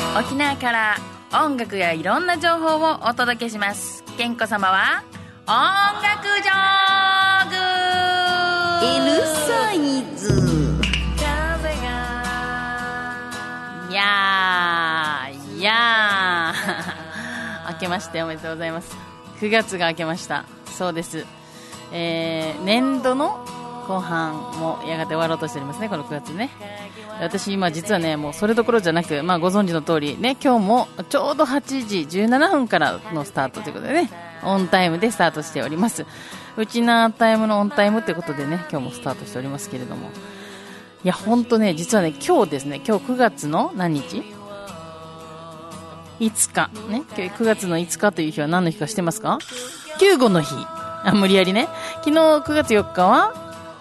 沖縄から音楽やいろんな情報をお届けします。ケンコ様は音楽ジョーグ L サイズ。いやー明けましておめでとうございます。9月が明けました。そうです、年度の後半もやがて終わろうとしておりますね、この9月ね。私今実はね、もうそれどころじゃなく、ご存知の通りね、今日もちょうど8時17分からのスタートということでね、オンタイムでスタートしております。うちなタイムのオンタイムということでね、今日もスタートしておりますけれども、いや本当ね、実はね、今日ですね、今日9月の何日5日ね、今日9月の5日という日は何の日か知ってますか？救護の日。無理やりね。昨日9月4日は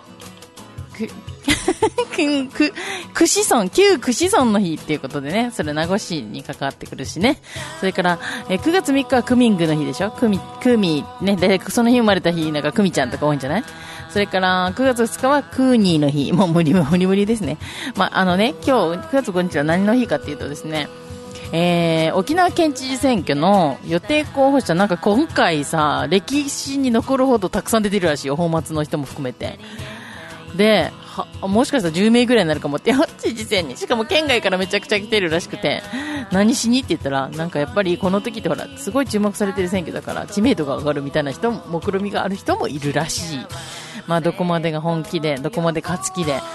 旧串村の日っていうことでね、それ名護市に関わってくるしね。それから9月3日はクミングの日でしょ。クミね、でその日生まれた日なんかクミちゃんとか多いんじゃない？それから9月2日はクーニーの日。もう無理ですね。今日9月5日は何の日かっていうとですね、沖縄県知事選挙の予定候補者、なんか今回さ、歴史に残るほどたくさん出てるらしいよ、泡沫の人も含めて。で、もしかしたら10名ぐらいになるかもって知事選に。しかも県外からめちゃくちゃ来てるらしくて、何しにって言ったら、なんかやっぱりこの時ってほらすごい注目されてる選挙だから知名度が上がるみたいな人も、目論みがある人もいるらしい。どこまでが本気で、どこまで勝つ気で、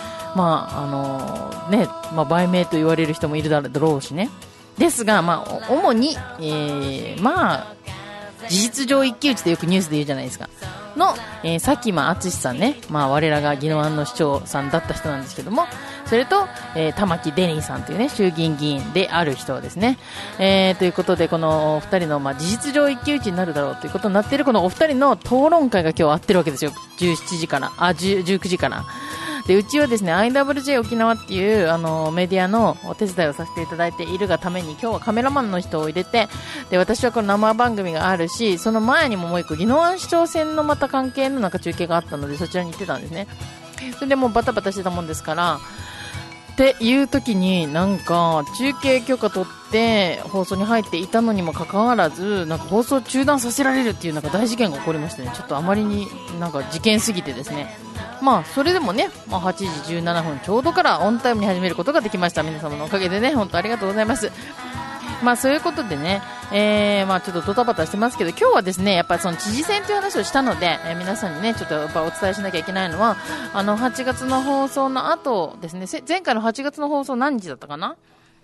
売名と言われる人もいるだろうしね。ですが、主に、事実上一騎打ちとよくニュースで言うじゃないですかの、佐喜真淳さんね、我らが宜野湾の市長さんだった人なんですけども、それと、玉城デニーさんというね、衆議院議員である人ですね、ということで、このお二人の、事実上一騎打ちになるだろうということになっているこのお二人の討論会が今日あってるわけですよ。19時からで、うちはですね IWJ 沖縄っていうメディアのお手伝いをさせていただいているがために、今日はカメラマンの人を入れて、で私はこの生番組があるし、その前にももう一個宜野湾市長選のまた関係の中継があったので、そちらに行ってたんですね。それでもうバタバタしてたもんですからっていう時に、なんか中継許可取って放送に入っていたのにもかかわらず、なんか放送中断させられるっていうなんか大事件が起こりましてね、ちょっとあまりになんか事件すぎてですね、それでもね、8時17分ちょうどからオンタイムに始めることができました。皆様のおかげでね、本当ありがとうございます。そういうことでね、ちょっとドタバタしてますけど、今日はですね、やっぱりその知事選という話をしたので、皆さんにね、ちょっとやっぱお伝えしなきゃいけないのは、8月の放送の後ですね、前回の8月の放送何日だったかな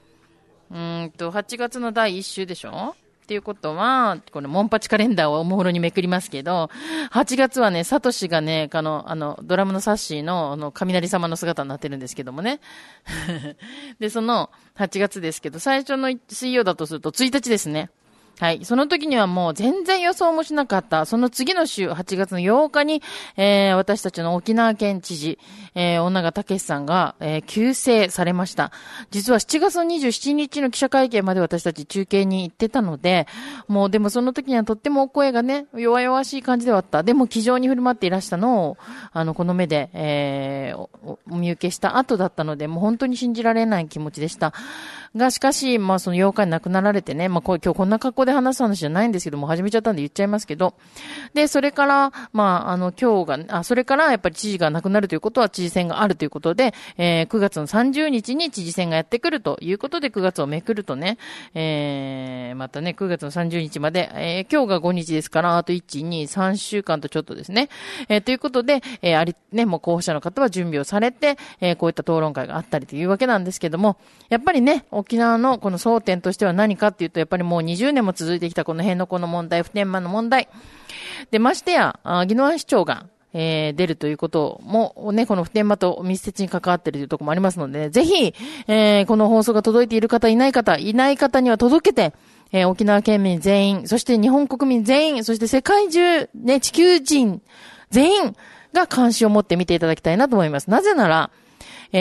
？8月の第1週でしょっていうことは、このモンパチカレンダーをおもむろにめくりますけど、8月はね、サトシがね、ドラムのサッシーの、雷様の姿になってるんですけどもね。で、その8月ですけど、最初の水曜だとすると1日ですね。はい。その時にはもう全然予想もしなかった。その次の週、8月の8日に、私たちの沖縄県知事、小長武さんが、急逝されました。実は7月の27日の記者会見まで私たち中継に行ってたので、もうでもその時にはとってもお声がね、弱々しい感じではあった。でも気丈に振る舞っていらしたのを、この目で、お見受けした後だったので、もう本当に信じられない気持ちでした。が、しかし、その8日に亡くなられてね、今日こんな格好で話す話じゃないんですけども、始めちゃったんで言っちゃいますけど、で、それから、今日が、それからやっぱり知事が亡くなるということは知事選があるということで、9月の30日に知事選がやってくるということで、9月をめくるとね、またね、9月の30日まで、今日が5日ですから、あと1、2、3週間とちょっとですね、ということで、もう候補者の方は準備をされて、こういった討論会があったりというわけなんですけども、やっぱりね、沖縄のこの争点としては何かっていうと、やっぱりもう20年も続いてきたこの辺野古の問題、普天間の問題。で、ましてや、宜野湾市長が、出るということもね、この普天間と密接に関わっているというところもありますので、ぜひ、この放送が届いている方、いない方には届けて、沖縄県民全員、そして日本国民全員、そして世界中、ね、地球人全員が関心を持って見ていただきたいなと思います。なぜなら、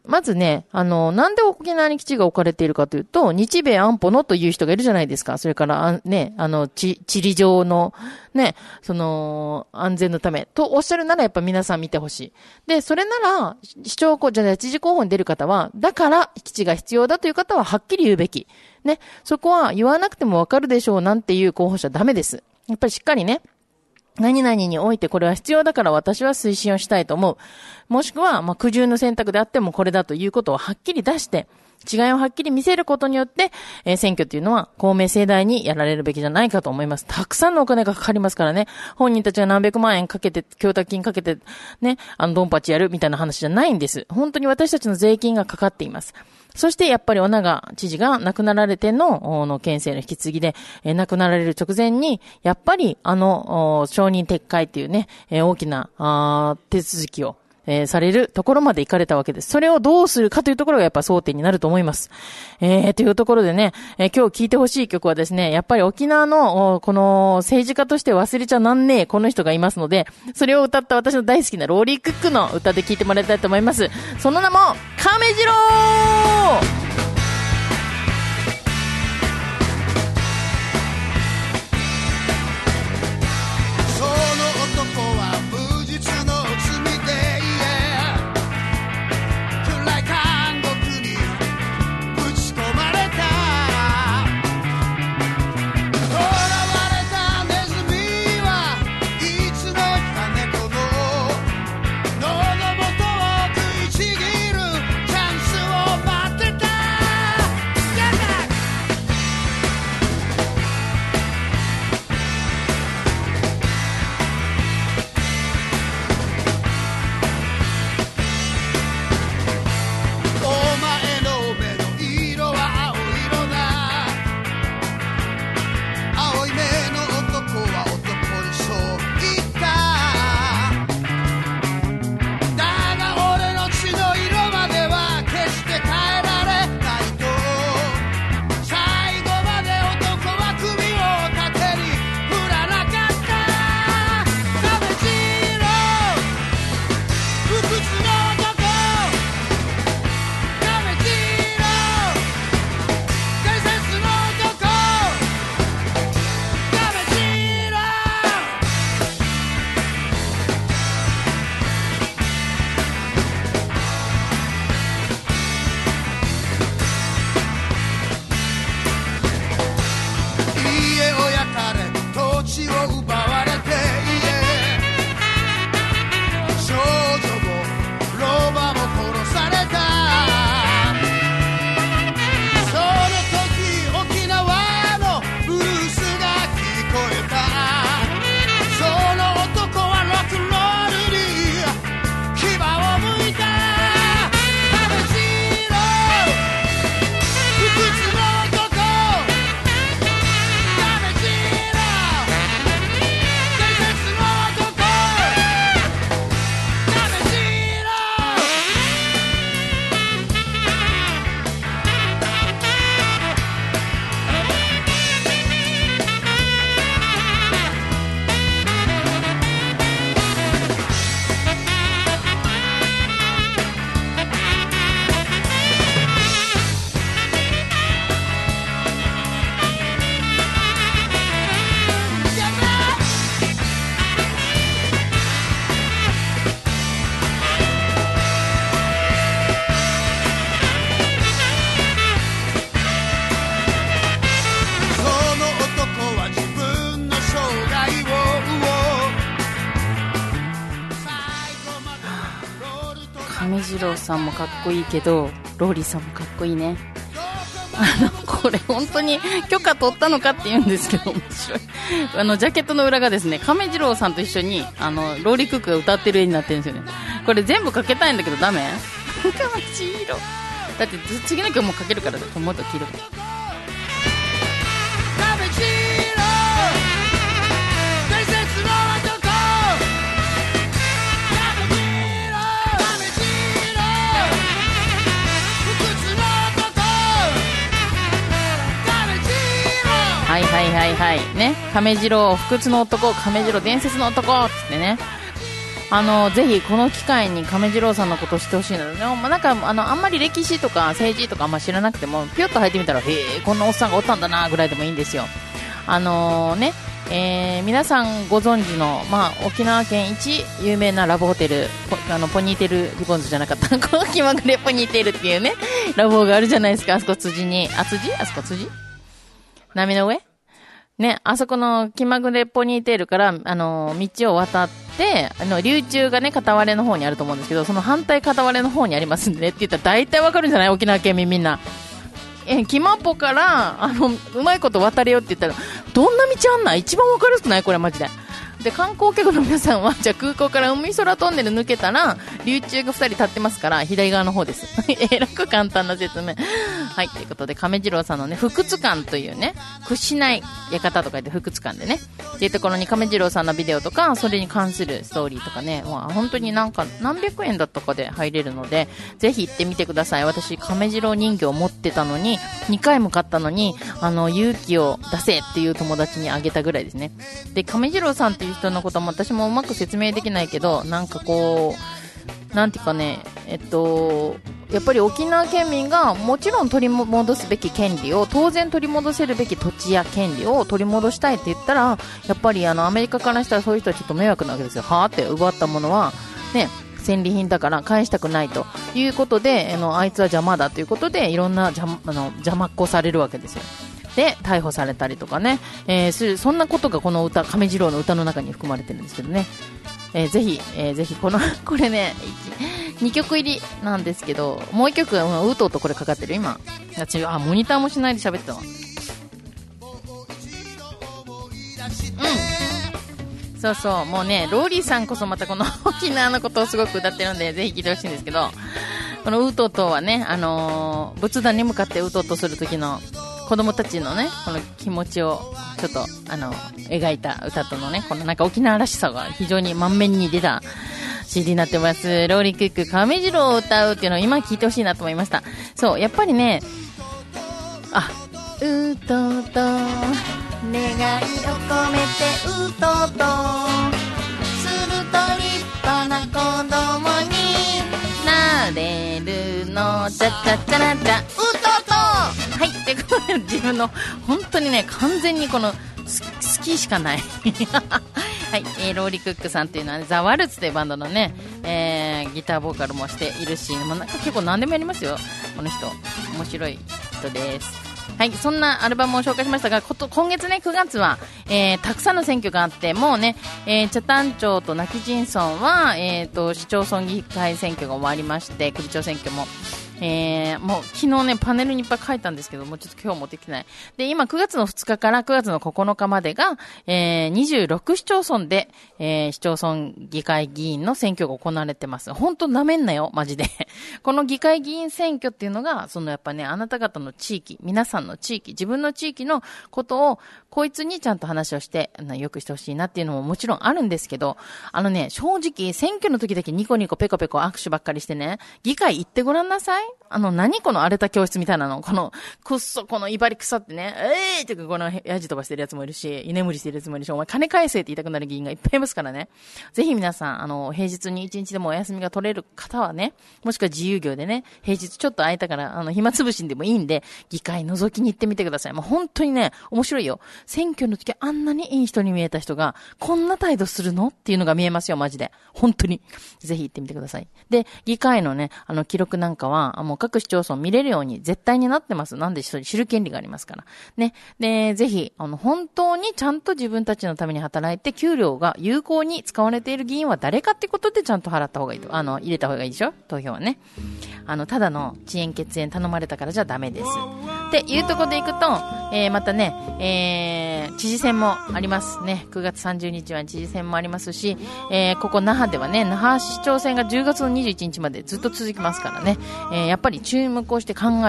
まずね、なんで沖縄に基地が置かれているかというと、日米安保のという人がいるじゃないですか。それから、ね、地理上の、ね、安全のため、とおっしゃるならやっぱ皆さん見てほしい。で、それなら、知事候補に出る方は、だから基地が必要だという方ははっきり言うべき。ね、そこは言わなくてもわかるでしょうなんていう候補者ダメです。やっぱりしっかりね、何々においてこれは必要だから私は推進をしたいと思う。もしくは、苦渋の選択であってもこれだということをはっきり出して、違いをはっきり見せることによって、選挙というのは公明正大にやられるべきじゃないかと思います。たくさんのお金がかかりますからね。本人たちが何百万円かけて、供託金かけて、ね、ドンパチやるみたいな話じゃないんです。本当に私たちの税金がかかっています。そしてやっぱり女が知事が亡くなられての県政の引き継ぎで、亡くなられる直前に、やっぱり承認撤回っていうね、大きな手続きを、されるところまで行かれたわけです。それをどうするかというところがやっぱ争点になると思います。というところでね、今日聴いてほしい曲はですね、やっぱり沖縄のこの政治家として忘れちゃなんねえこの人がいますので、それを歌った私の大好きなローリー・クックの歌で聴いてもらいたいと思います。その名も亀次郎。亀次郎さんもかっこいいけどローリーさんもかっこいいね。これ本当に許可取ったのかって言うんですけど面白い。ジャケットの裏がですね、亀次郎さんと一緒にローリークックが歌ってる絵になってるんですよね。これ全部かけたいんだけどダメ？亀次郎だって次の曲もかけるから、もっと聴いてくれ。亀次郎伝説の男、亀次郎不屈の男、亀次郎、はいはいはいはいね、亀次郎不屈の男、亀次郎伝説の男ってね。 ぜひこの機会に亀次郎さんのことを知ってほしいので、なんかあんまり歴史とか政治とかあんま知らなくてもピュッと入ってみたら、へえ、こんなおっさんがおったんだなぐらいでもいいんですよ。皆さんご存知の、沖縄県一有名なラブホテル、ポニーテールリボンズじゃなかった気まぐれポニーテールっていうねラブホがあるじゃないですか。あそこ辻に、あそこ辻波の上ね、あそこの気まぐれポニーテールから、道を渡って、流中がね、片割れの方にあると思うんですけど、その反対片割れの方にありますんでねって言ったら大体わかるんじゃない？沖縄県民みんな。キマポから、うまいこと渡れよって言ったら、どんな道あんない？一番わかりやすくない？これマジで。で、観光客の皆さんは、じゃあ空港から海空トンネル抜けたら、流中が2人立ってますから、左側の方です。えらく簡単な説明。はい、ということで、亀次郎さんのね、福津館というね、屈しない館とか言って福津館でね、っていうところに亀次郎さんのビデオとか、それに関するストーリーとかね、本当になんか何百円だったかで入れるので、ぜひ行ってみてください。私、亀次郎人形を持ってたのに、2回も買ったのに、勇気を出せっていう友達にあげたぐらいですね。で、亀次郎さんっていう人のことも私もうまく説明できないけど、なんかこう、なんていうかね、やっぱり沖縄県民がもちろん取り戻すべき権利を、当然取り戻せるべき土地や権利を取り戻したいって言ったら、やっぱりアメリカからしたらそういう人はちょっと迷惑なわけですよ。はーって奪ったものはね、戦利品だから返したくないということで、あいつは邪魔だということで、いろんな邪魔っこされるわけですよ。で逮捕されたりとかね、そんなことがこの歌、亀次郎の歌の中に含まれてるんですけどね。ぜひこれね、2曲入りなんですけど、もう1曲はうとうとこれかかってる今。モニターもしないで喋ってたわ。そうそう、もうね、ローリーさんこそまたこの沖縄のことをすごく歌ってるんで、ぜひ聴いてほしいんですけど、このうとうとはね、仏壇に向かってうとうとする時の子供たちのね、この気持ちをちょっと描いた歌とのね、このなんか沖縄らしさが非常に満面に出た CD になってます。ローリークック亀次郎を歌うっていうのを今聞いてほしいなと思いました。そう、やっぱりね、うとうと願いを込めてうとうとすると立派な子供になれるのチャチャチャラチャうとうと、はい、ってこれ自分の本当にね、完全にこの好きしかないはい、ローリークックさんっていうのは、ね、ザ・ワルツというバンドのね、ギターボーカルもしているし、なんか結構何でもやりますよこの人。面白い人です。はい、そんなアルバムを紹介しましたが、今月ね、9月は、たくさんの選挙があって、もうね、北谷町と今帰仁村は、市町村議会選挙が終わりまして、首長選挙も、もう昨日ね、パネルにいっぱい書いたんですけど、もうちょっと今日持ってきてない。で、今9月の2日から9月の9日までが、26市町村で、市町村議会議員の選挙が行われてます。本当なめんなよ、マジで。この議会議員選挙っていうのが、やっぱね、あなた方の地域、皆さんの地域、自分の地域のことを、こいつにちゃんと話をして、よくしてほしいなっていうのももちろんあるんですけど、正直、選挙の時だけニコニコペコペコ握手ばっかりしてね、議会行ってごらんなさい。何この荒れた教室みたいなの、この威張り腐ってね、ってこのヤジ飛ばしてるやつもいるし、居眠りしてるやつもいるし、お前金返せって言いたくなる議員がいっぱいいますからね。ぜひ皆さん、平日に1日でもお休みが取れる方はね、もしくは自由業でね、平日ちょっと空いたから、暇つぶしでもいいんで、議会覗きに行ってみてください。もう本当にね、面白いよ。選挙の時あんなにいい人に見えた人が、こんな態度するのっていうのが見えますよ、マジで。本当に。ぜひ行ってみてください。で、議会のね、記録なんかは、もう各市町村見れるように絶対になってます。なんで知る権利がありますから。ね。で、ぜひ、本当にちゃんと自分たちのために働いて、給料が有効に使われている議員は誰かってことでちゃんと払った方がいいと。入れた方がいいでしょ？投票はね。ただの遅延血縁頼まれたからじゃダメです。っていうところでいくと、またね、知事選もありますね。9月30日は知事選もありますし、ここ那覇ではね、那覇市長選が10月の21日までずっと続きますからね。やっぱり注目をして考える。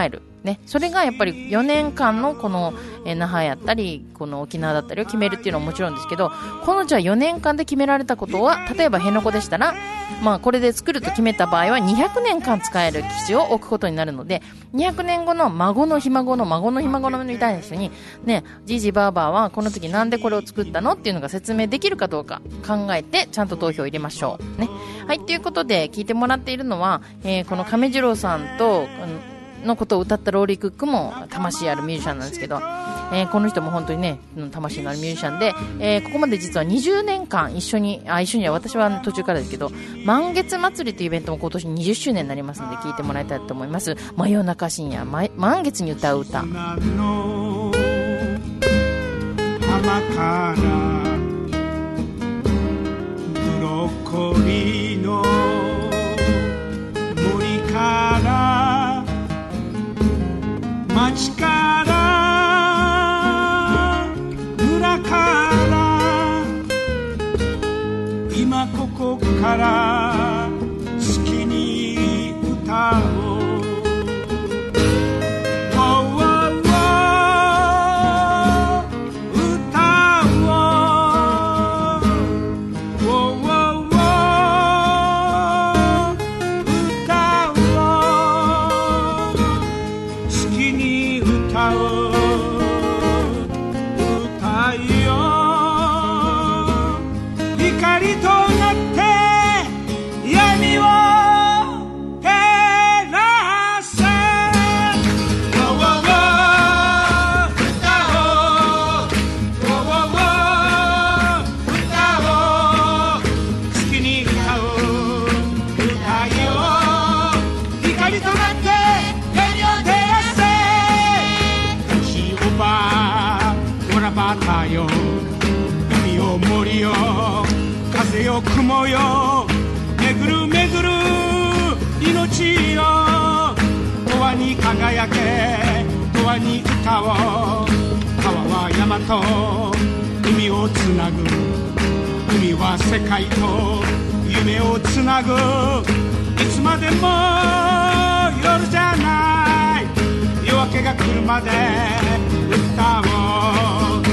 ね、それがやっぱり4年間のこの那覇やったりこの沖縄だったりを決めるっていうのはもちろんですけど、このじゃあ4年間で決められたことは、例えば辺野古でしたら、まあ、これで作ると決めた場合は200年間使える基地を置くことになるので、200年後の孫のひ孫の孫のひ孫のみたいな人に、ね、じいじばあばあはこの時なんでこれを作ったのっていうのが説明できるかどうか考えてちゃんと投票を入れましょう、ね。はい、ということで聞いてもらっているのは、この亀次郎さんとのことを歌ったローリー・クックも魂あるミュージシャンなんですけど、この人も本当にね魂のあるミュージシャンで、ここまで実は20年間一緒に私は途中からですけど、満月祭りというイベントも今年20周年になりますので聞いてもらいたいと思います。真夜中深夜満月に歌う歌、 浜からブロッコリーの森から町から村から今ここから好きに歌おう。雲よ巡る巡る命よ、永遠に輝け永遠に歌おう。川は山と海をつなぐ、海は世界と夢をつなぐ。いつまでも夜じゃない、夜明けが来るまで歌おう。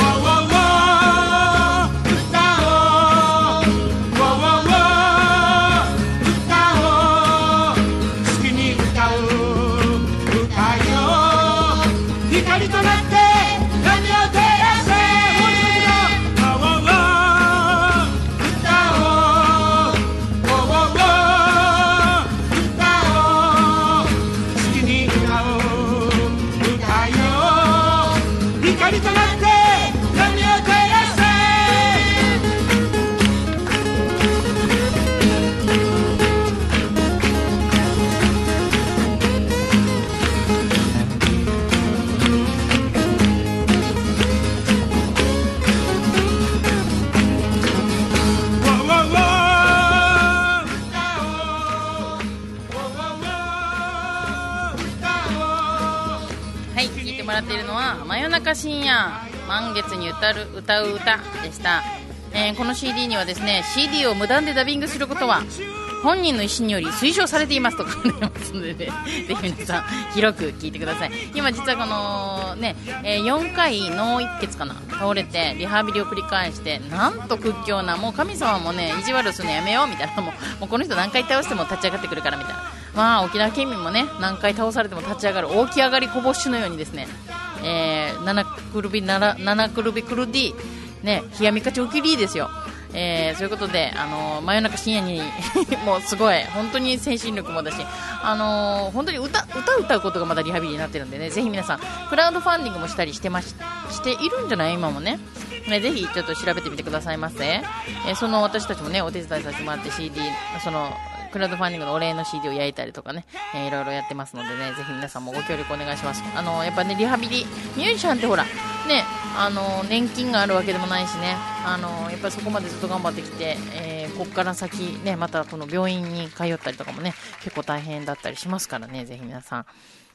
深夜満月に歌う歌でした。この CD にはですね、 CD を無断でダビングすることは本人の意思により推奨されていますと書いてますので、ね、ぜひ皆さん広く聞いてください。今実はこのね、4回脳一血かな倒れてリハビリを繰り返して、なんと屈強な、もう神様もね意地悪するのやめようみたいな、もうこの人何回倒しても立ち上がってくるからみたいな、まあ沖縄県民もね何回倒されても立ち上がる起き上がりこぼしのようにですね、七くるびくる D ね、冷やみかちおきりですよ。そういうことで、真夜中深夜にもうすごい本当に精神力もだし、本当に歌うことがまだリハビリになってるんでね、ぜひ皆さんクラウドファンディングもしたりしているんじゃない今もね、ぜひちょっと調べてみてくださいませ。その私たちもねお手伝いさせてもらって CD そのクラウドファンディングのお礼の CD を焼いたりとかね、いろいろやってますのでね、ぜひ皆さんもご協力お願いします。やっぱねリハビリミュージシャンってほらね、年金があるわけでもないしね、やっぱりそこまでずっと頑張ってきて、ここから先ねまたこの病院に通ったりとかもね結構大変だったりしますからね、ぜひ皆さん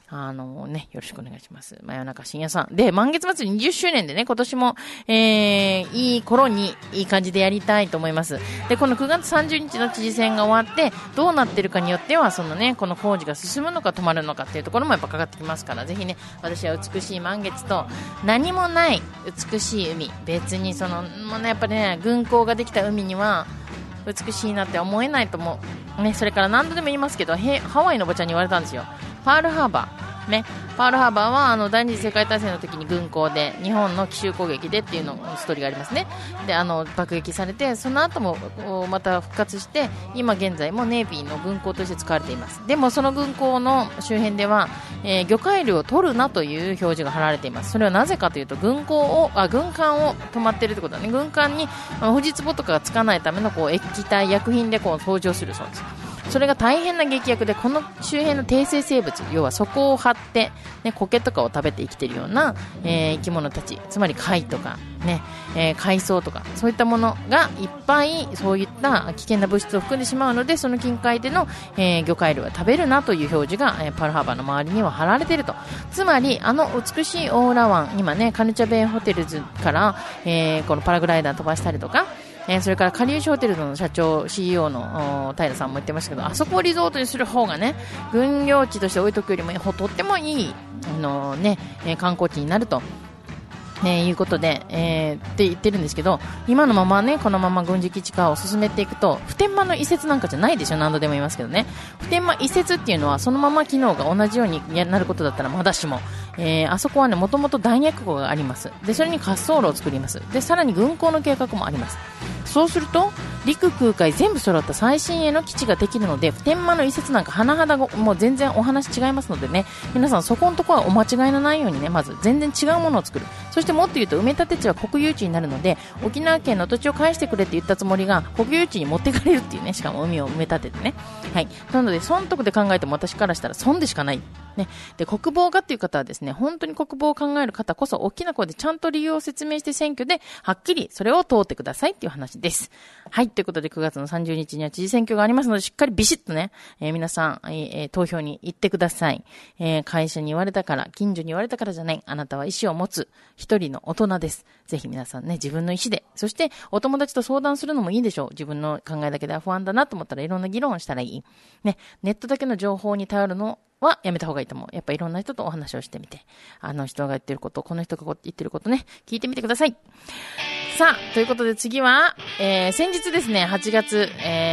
ね、よろしくお願いします。真夜中深夜さん。で、満月祭り20周年でね、今年も、いい頃にいい感じでやりたいと思います。で、この9月30日の知事選が終わって、どうなってるかによっては、そのね、この工事が進むのか止まるのかっていうところもやっぱかかってきますから、ぜひね、私は美しい満月と、何もない美しい海、別にその、もうね、やっぱりね、軍港ができた海には、美しいなって思えないと思う。ね、それから何度でも言いますけど、ハワイのおばちゃんに言われたんですよ。パールハーバー。ね、パールハーバーは第二次世界大戦の時に軍港で日本の奇襲攻撃でっていうのストーリーがありますね。で爆撃されてその後もまた復活して今現在もネイビーの軍港として使われています。でもその軍港の周辺では、魚介類を取るなという表示が貼られています。それはなぜかというと軍艦を止まっているということだね。軍艦にフジツボとかがつかないための液体薬品で登場するそうです。それが大変な劇薬でこの周辺の低生生物、要は底を張って、ね、苔とかを食べて生きているような、生き物たち、つまり貝とか、ね海藻とかそういったものがいっぱいそういった危険な物質を含んでしまうのでその近海での、魚介類は食べるなという表示が、パールハーバーの周りには貼られていると。つまり美しいオーラ湾、今ねカルチャベイホテルズから、このパラグライダー飛ばしたりとかそれからかりゆしホテルの社長 CEO の平さんも言ってましたけど、あそこをリゾートにする方がね軍用地として置いとくよりもとってもいい観光地になるということで、って言ってるんですけど、今のままねこのまま軍事基地化を進めていくと普天間の移設なんかじゃないでしょ。何度でも言いますけどね、普天間移設っていうのはそのまま機能が同じようになることだったらまだしも、あそこはねもともと弾薬庫があります。でそれに滑走路を作ります。でさらに軍港の計画もあります。そうすると陸空海全部揃った最新鋭の基地ができるので普天間の移設なんか甚だもう全然お話違いますのでね、皆さんそこのところはお間違いのないようにねまず全然違うものを作る。そしてもっと言うと埋め立て地は国有地になるので沖縄県の土地を返してくれって言ったつもりが国有地に持ってかれるっていうね、しかも海を埋め立ててね、はい、なので損得で考えても私からしたら損でしかないね。で国防家っていう方はですね本当に国防を考える方こそ大きな声でちゃんと理由を説明して選挙ではっきりそれを通ってくださいっていう話です。はい、ということで9月の30日には知事選挙がありますのでしっかりビシッとね、皆さん、投票に行ってください。会社に言われたから近所に言われたからじゃない、あなたは意思を持つ一人の大人です。ぜひ皆さんね自分の意思で、そしてお友達と相談するのもいいでしょう。自分の考えだけでは不安だなと思ったらいろんな議論をしたらいい、ね、ネットだけの情報に頼るのはやめた方がいいと思う。やっぱいろんな人とお話をしてみて、あの人が言ってること、この人が言ってることね聞いてみてください。さあということで次は、先日ですね8月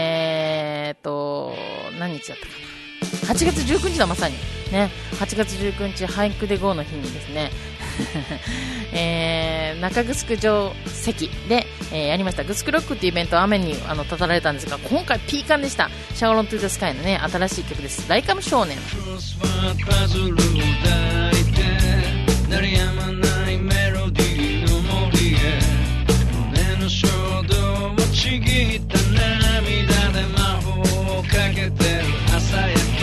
何日だったかな、8月19日だまさにね、8月19日俳句で GO の日にですね中城城跡で、やりましたグスクロックっていうイベントは雨に立たられたんですが、今回ピーカンでした。シャオロントゥーザスカイのね新しい曲です。ライカム少年。パズルを抱いて鳴りやまないメロディーの森へ胸の衝動をちぎった涙で魔法をかけてる朝焼け、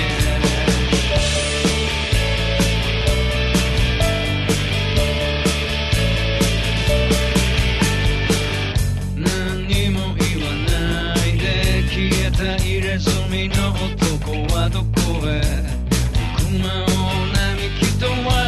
入れ墨の男はどこへ、熊を並木とは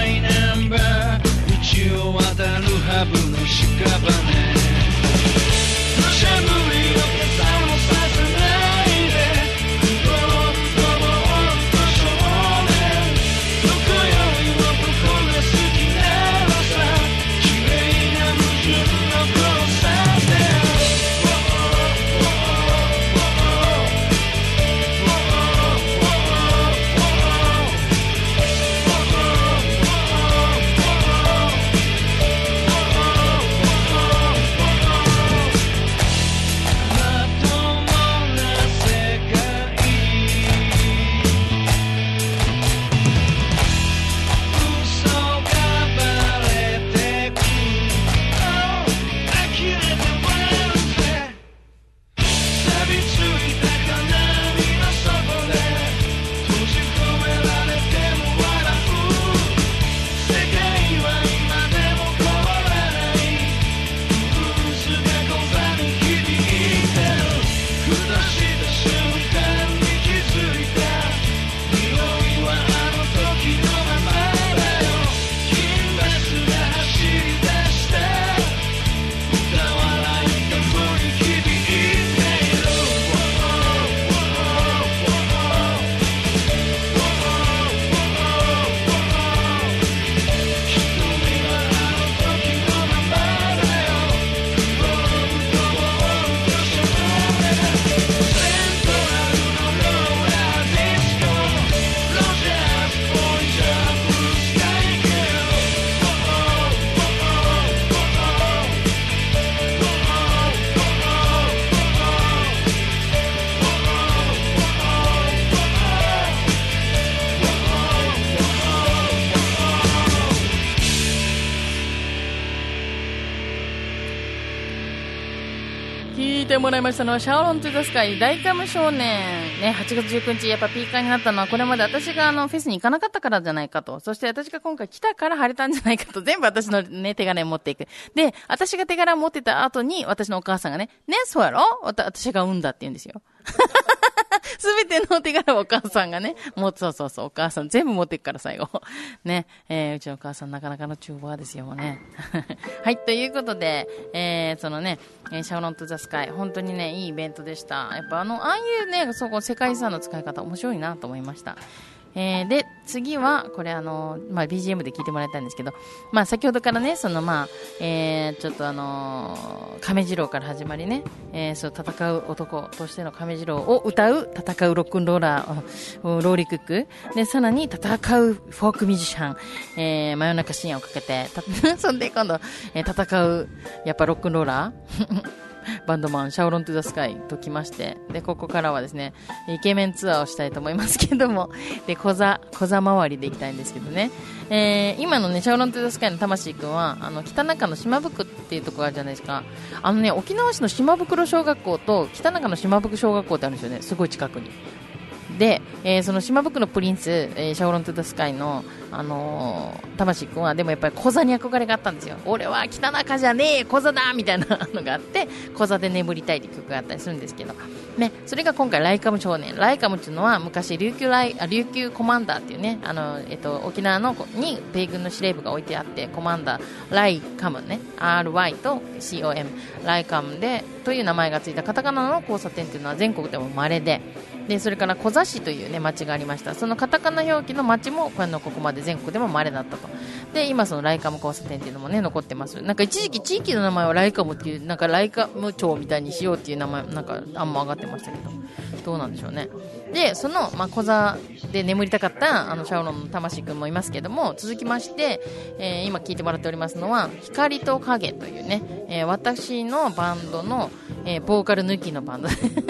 聞いてもらいましたのはシャオロントゥザスカイ大カム少年ね、8月19日やっぱピーカーになったのはこれまで私がフェスに行かなかったからじゃないかと、そして私が今回来たから晴れたんじゃないかと、全部私のね手柄を持っていく。で、私が手柄を持ってた後に私のお母さんがね、そうやろ、私が産んだって言うんですよ。すべての手柄をお母さんがね、もうそうお母さん全部持っていくから最後。ね、うちのお母さんなかなかの厨房ですよね。はい、ということで、そのね、シャオロントゥザスカイ、本当にね、いいイベントでした。やっぱああいうね、世界遺産の使い方面白いなと思いました。で、次は、これBGM で聞いてもらいたいんですけど、先ほどからね、ちょっと亀次郎から始まりね、戦う男としての亀次郎を歌う、戦うロックンローラー、ローリークック、で、さらに戦うフォークミュージシャン、真夜中深夜をかけて、そんで今度、戦う、やっぱロックンローラーバンドマンシャオロントゥザスカイときまして、でここからはですねイケメンツアーをしたいと思いますけども、で小座周りで行きたいんですけどね、今のねシャオロントゥザスカイの魂くんは北中の島袋っていうところあるじゃないですか。沖縄市の島袋小学校と北中の島袋小学校ってあるんですよね、すごい近くに。で、その島袋プリンス、シャオロントゥザスカイの、魂くんはでもやっぱり小座に憧れがあったんですよ。俺は北中じゃねえ小座だみたいなのがあって、小座で眠りたいって曲があったりするんですけど、ね、それが今回ライカム少年。ライカムっていうのは昔琉球コマンダーっていうね、沖縄のに米軍の司令部が置いてあって、コマンダーライカムね、 RY と COM ライカムでという名前がついたカタカナの交差点っていうのは全国でも稀で、それから小座市というね町がありました。そのカタカナ表記の町もここまで全国でも稀だったと。で、今そのライカム交差点っていうのもね残ってます。なんか一時期地域の名前をライカムっていう、なんかライカム町みたいにしようっていう名前なんかあんま上がってましたけど、どうなんでしょうね。で、その小座で眠りたかったシャオロンの魂くんもいますけども、続きまして、今聞いてもらっておりますのは光と影というね、私のバンドの、ボーカル抜きのバンド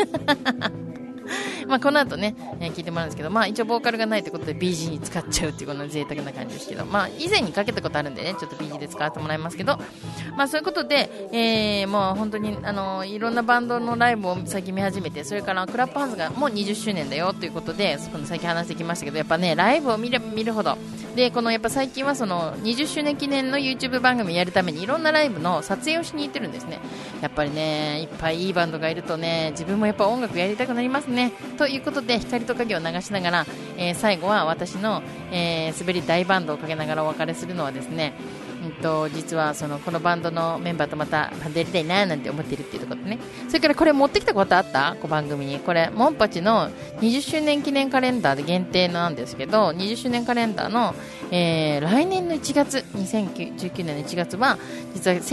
この後ね、聞いてもらうんですけど、一応ボーカルがないということで BG に使っちゃうっていうこの贅沢な感じですけど、以前にかけたことあるんでね、ちょっと BG で使ってもらいますけど、そういうことで、もう本当にいろんなバンドのライブを最近見始めて、それからクラップハンズがもう20周年だよということで、最近話してきましたけど、やっぱねライブを見るほどで、やっぱ最近はその20周年記念の YouTube 番組やるためにいろんなライブの撮影をしに行ってるんですね。やっぱりねいっぱいいいバンドがいるとね、自分もやっぱ音楽やりたくなりますね。ということで光と影を流しながら、最後は私の、滑り大バンドをかけながらお別れするのはですね、実はこのバンドのメンバーとまたバンドやりたいななんて思ってるっていうところでね。それからこれ持ってきたことあった番組に、これモンパチの20周年記念カレンダーで限定なんですけど、20周年カレンダーの、来年の1月2019年の1月は実は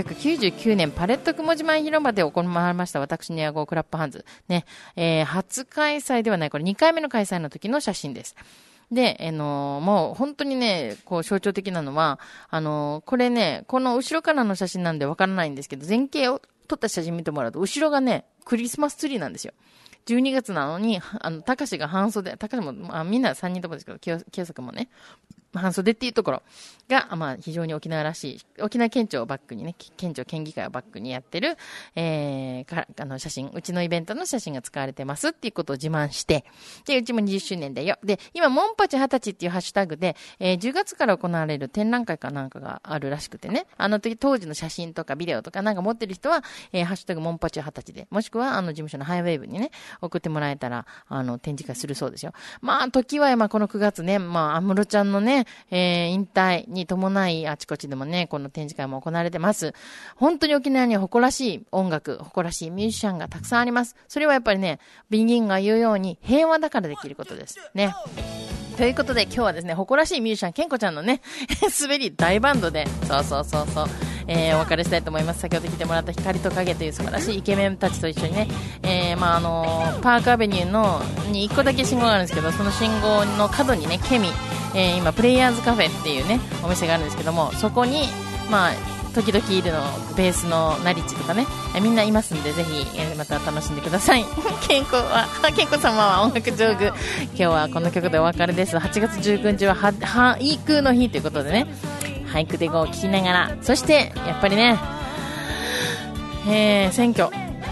1999年パレット雲島広場で行われました私の野号クラップハンズね、初開催ではない、これ2回目の開催の時の写真です。で、もう本当にね、象徴的なのは、これね、この後ろからの写真なんでわからないんですけど、前景を撮った写真見てもらうと、後ろがね、クリスマスツリーなんですよ。12月なのに、たかしが半袖、たかしも、みんな3人ともですけど、清作もね、半袖っていうところが、非常に沖縄らしい、沖縄県庁をバックにね、県庁県議会をバックにやってる、写真、うちのイベントの写真が使われてますっていうことを自慢して、で、うちも20周年だよ。で、今、モンパチ20歳っていうハッシュタグで、10月から行われる展覧会かなんかがあるらしくてね、当時の写真とかビデオとかなんか持ってる人は、ハッシュタグモンパチ20歳で、もしくは、事務所のハイウェイブにね、送ってもらえたら、展示会するそうですよ。時は、この9月ね、安室ちゃんのね、引退に伴いあちこちでもねこの展示会も行われてます。本当に沖縄には誇らしい音楽、誇らしいミュージシャンがたくさんあります。それはやっぱりねビギンが言うように平和だからできることですね。ということで今日はですね誇らしいミュージシャンケンコちゃんのね滑り大バンドでそうお別れしたいと思います。先ほど聞いてもらった光と影という素晴らしいイケメンたちと一緒にね、パークアベニューに1個だけ信号があるんですけど、その信号の角にねケミ、今プレイヤーズカフェっていうねお店があるんですけども、そこに時々いるのベースのナリッチとかね、みんないますんでぜひ、また楽しんでください。健康様は音楽上手。今日はこの曲でお別れです。8月19日は俳句の日ということでね、俳句で聴きながら、そしてやっぱりね、選挙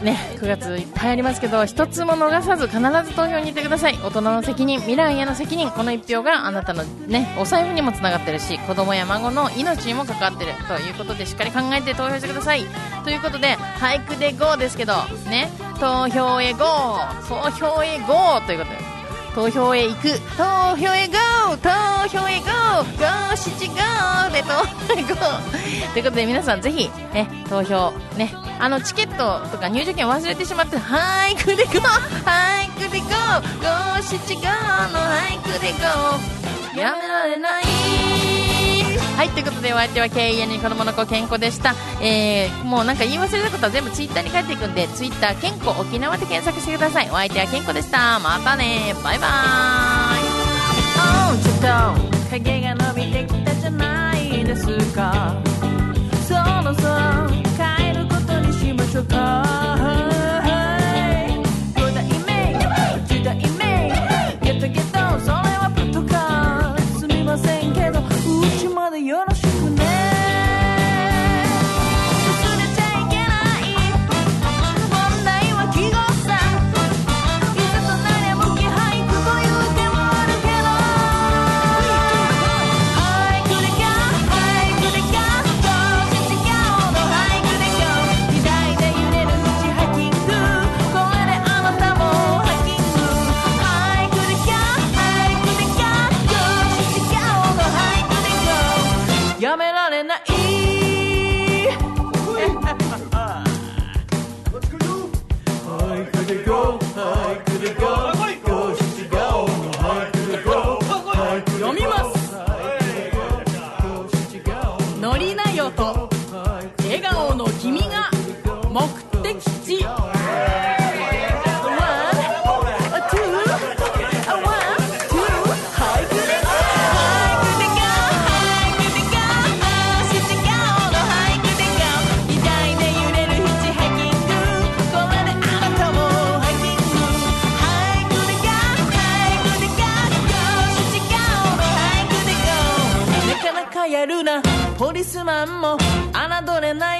ね、9月いっぱいありますけど、一つも逃さず必ず投票に行ってください。大人の責任、未来への責任、この一票があなたのね、お財布にもつながってるし、子供や孫の命にも関わってるということで、しっかり考えて投票してください。ということで、俳句で GO ですけどね、投票へ GO、 投票へ GO ということで、投票へ行く、投票へ GO、 投票へ GO、 5、7、5で投票へ GO ということで、皆さんぜひ、投票ね、チケットとか入場券忘れてしまって、俳句で GO、 俳句で GO、 5、7、5の俳句で GO、 やめられない。はい、ということでお相手は KEN に子供の子健康でした。もうなんか言い忘れたことは全部ツイッターに書いていくんで、ツイッター健康沖縄で検索してください。お相手は健康でした。またね、バイバーイ。ちょっと影が伸びてきたじゃないですか。そろそろ帰ることにしましょうか。5代目10代目やったけど、それはパトカー、すみませんけどうちまでよろしくね。忘れちゃいけない問題は記号さ、いざとなりゃ無気俳句という手もあるけど、俳句でか俳句でか、どうして違うの俳句でか、時代で揺れる道ハッキング、これであなたもハッキング、俳句でか俳句でか、どうして違うの俳句でか、やめられない。読みます。乗りなよと笑顔の君が目的地。やるなポリスマンも侮れない。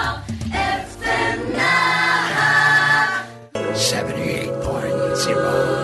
78.0